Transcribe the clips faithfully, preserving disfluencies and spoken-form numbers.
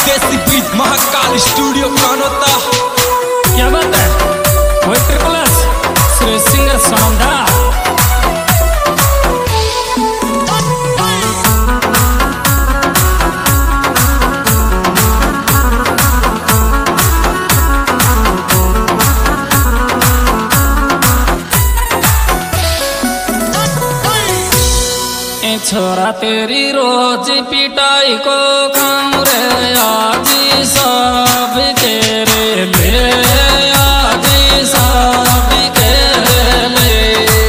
देसी beat Mahakal studio Kanota. क्या बात है, वही ट्रिपल एस श्री सिंगर सौंधा। छोरा तेरी रोज पिटाई को खाऊं रे आज सब के रे ले आज सब के ले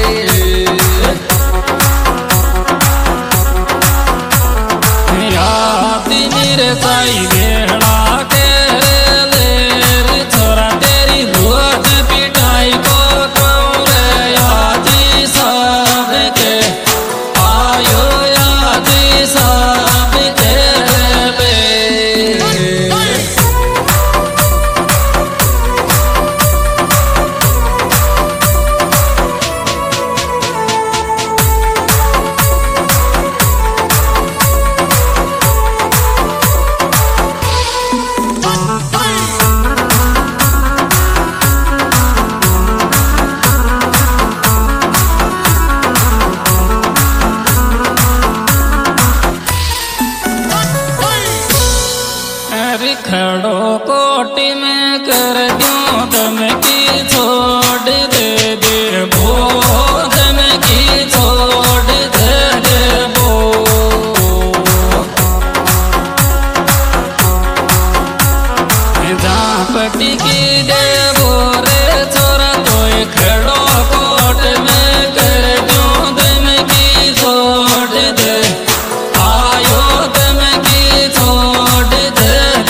याद मेरे साई बेड़ा के ले छोरा तेरी रोज पिटाई को खाऊं रे आज सब के खड़ो कोटी में कर दूं दम की छोड़ दे दे बो दम की छोड़ दे दे बो जहाँ पटी की दे बो रे छोरा तो खड़ो कोट में कर दूं दम की छोड़ दे आयो दम की छोड़ दे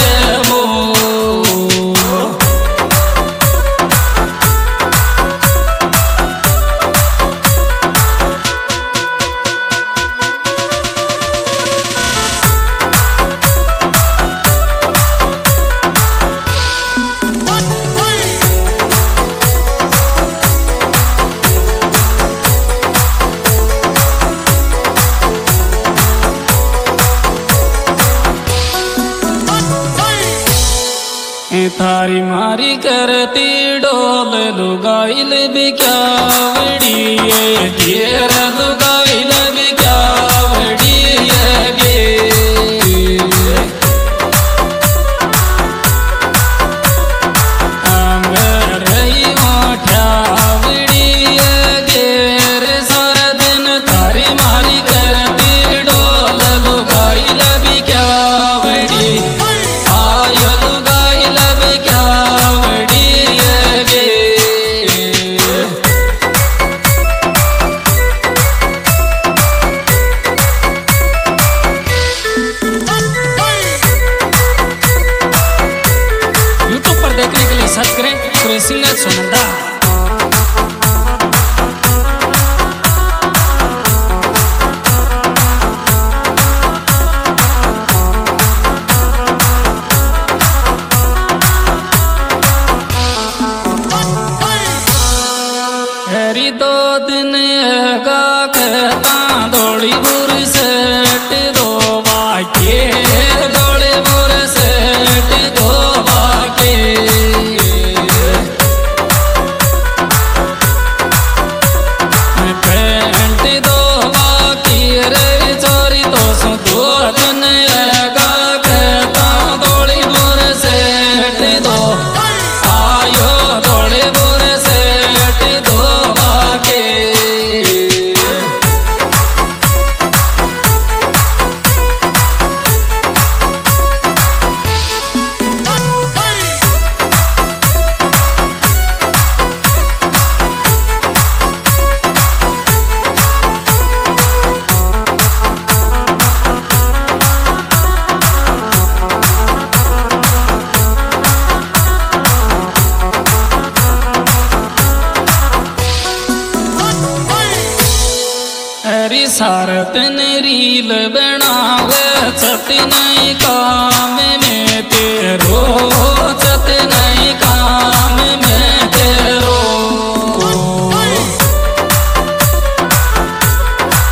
थारी मारी करती डोल लुगाइल भी क्या बड़ी है घेर लुगाइल भी क्या बड़ी है गे अमर रही मोठा बड़ी है घेर सारा दिन थारी मारी करती डोल लुगाइल भी क्या बड़ी आयो सर्च करें श्री सिंगर सौंधा। हरी दो दिन गा कहता दौड़ी बुर सेट दो बाके दौड़े बुर सेट दो बाके सारत ने रील बनावे छत नहीं काम में तेरो छत नहीं काम में तेरो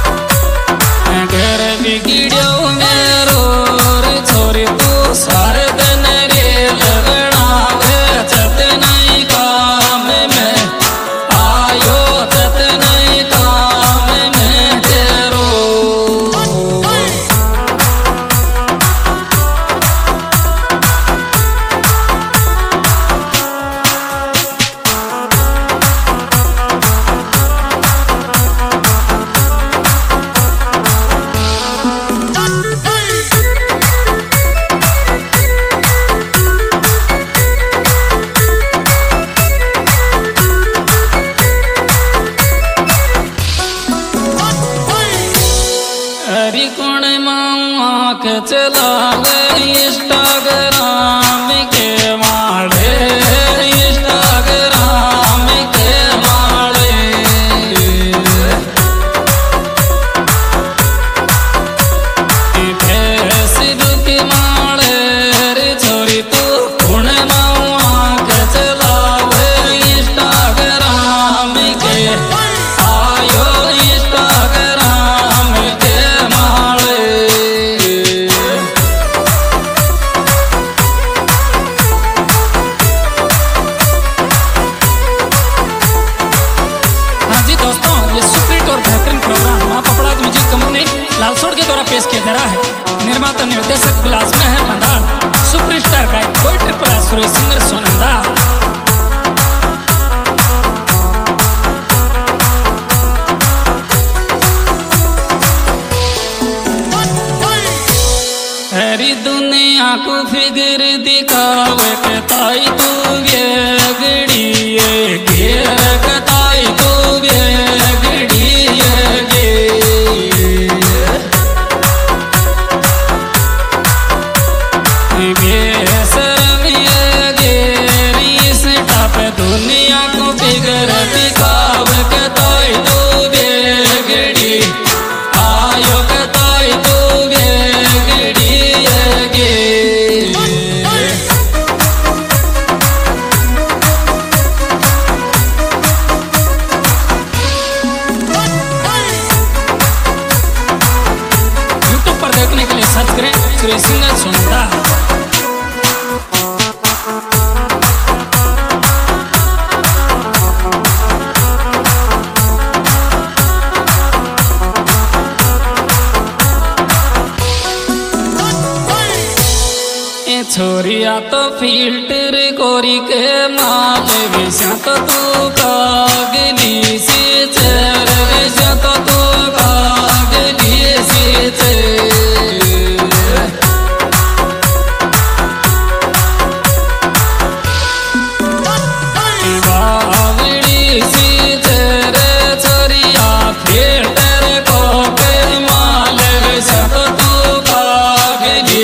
घर बिगड़ो मेरो छोरी तू सारे हरी कुण आँख चलावे इंस्टाग्राम के माड़े इंस्टाग्राम के माड़े फेसबुक माड़े रे छोरी तू कुण आँख चलावे इंस्टाग्राम के आयो इंस्टाग्राम के माड़े हाँ जी दोस्तों, ये सुपरहिट और बेहतरीन प्रोग्राम माँ पपड़ाज म्यूजिक कंपनी लालसोट के द्वारा पेश किया जा रहा है। निर्माता निर्देशक बिलास में है मंदार, सुपरस्टार गायक कोई ट्रिपल एस सुरेश सिंगर सोनंदा। हरी दुनिया को फिगर दिखावे के ताई तू वेगड़ी है घेर के ताई तू वेगड़ी है गे बेशर्मिया गेरी स्टाप दुनिया को फिगर दिखावे के ताई तू वेगड़ी आयो के ताई तू वेगड़ी है गे यूट्यूब पर देखने के लिए सर्च करें सुरेश सिंगर सोनंदा। छोरिया तो फिल्टर गोरी के माल विषा तो तू कागली से चर विषा तो तू कागली से चर बावड़ी से चर छोरिया फिल्टर को के माल विषा तो तू कागली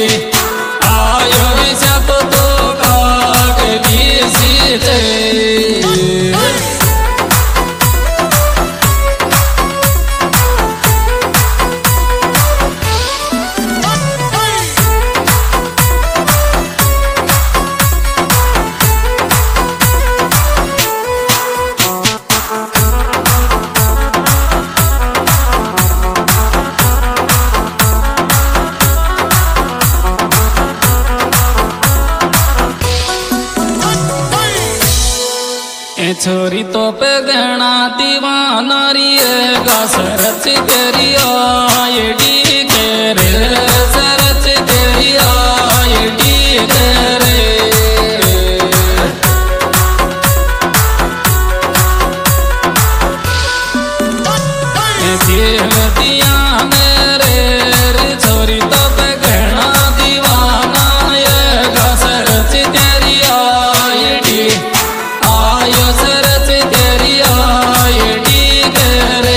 छोरी तो पे गहना दीवाना रिए गा सरच तेरी आईडी के रे सरच तेरी आईडी के रे दिया मेरे रे छोरी तो पे गहना दीवाना ये गा सरच तेरी आईडी आयो सरच तेरी आईडी करे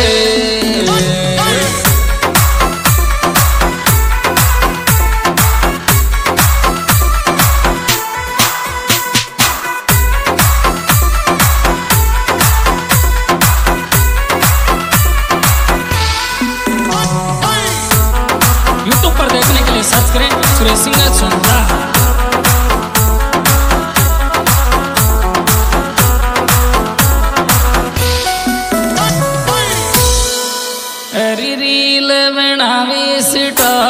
यूट्यूब पर देखने के लिए सर्च करें सुरेश सिंगर सोनंदा। रील बनावी स्टार